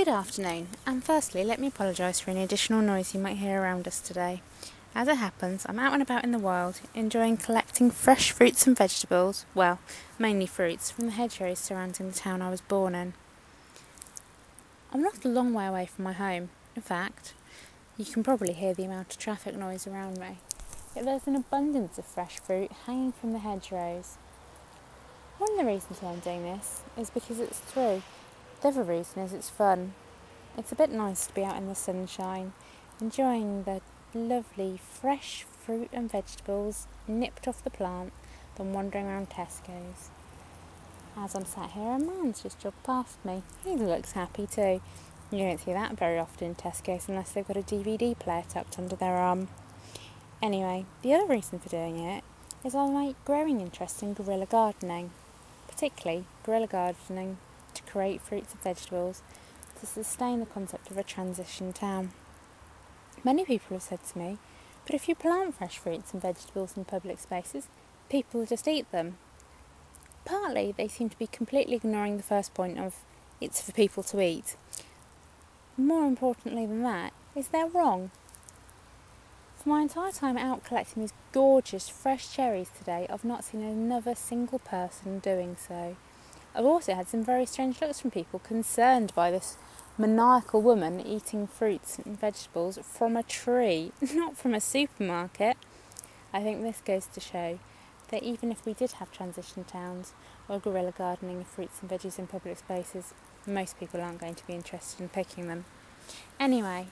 Good afternoon, and firstly let me apologise for any additional noise you might hear around us today. As it happens, I'm out and about in the wild, enjoying collecting fresh fruits and vegetables, well, mainly fruits, from the hedgerows surrounding the town I was born in. I'm not a long way away from my home. In fact, you can probably hear the amount of traffic noise around me. Yet there's an abundance of fresh fruit hanging from the hedgerows. One of the reasons why I'm doing this is because it's true. The other reason is it's fun. It's a bit nice to be out in the sunshine, enjoying the lovely fresh fruit and vegetables nipped off the plant than wandering around Tesco's. As I'm sat here, a man's just jogged past me. He looks happy too. You don't see that very often in Tesco's unless they've got a DVD player tucked under their arm. Anyway, the other reason for doing it is I like growing interest in guerrilla gardening, particularly guerrilla gardening to create fruits and vegetables to sustain the concept of a transition town. Many people have said to me, but if you plant fresh fruits and vegetables in public spaces, people will just eat them. Partly they seem to be completely ignoring the first point of it's for people to eat. More importantly than that is they're wrong. For my entire time out collecting these gorgeous fresh cherries today, I've not seen another single person doing so. I've also had some very strange looks from people concerned by this maniacal woman eating fruits and vegetables from a tree, not from a supermarket. I think this goes to show that even if we did have transition towns or guerrilla gardening of fruits and veggies in public spaces, most people aren't going to be interested in picking them. Anyway,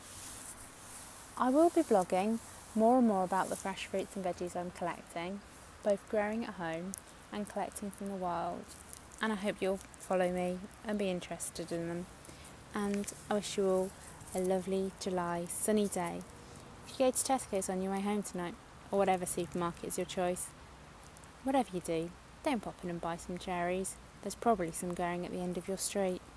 I will be blogging more and more about the fresh fruits and veggies I'm collecting, both growing at home and collecting from the wild. And I hope you'll follow me and be interested in them. And I wish you all a lovely July sunny day. If you go to Tesco's on your way home tonight, or whatever supermarket is your choice, whatever you do, don't pop in and buy some cherries. There's probably some growing at the end of your street.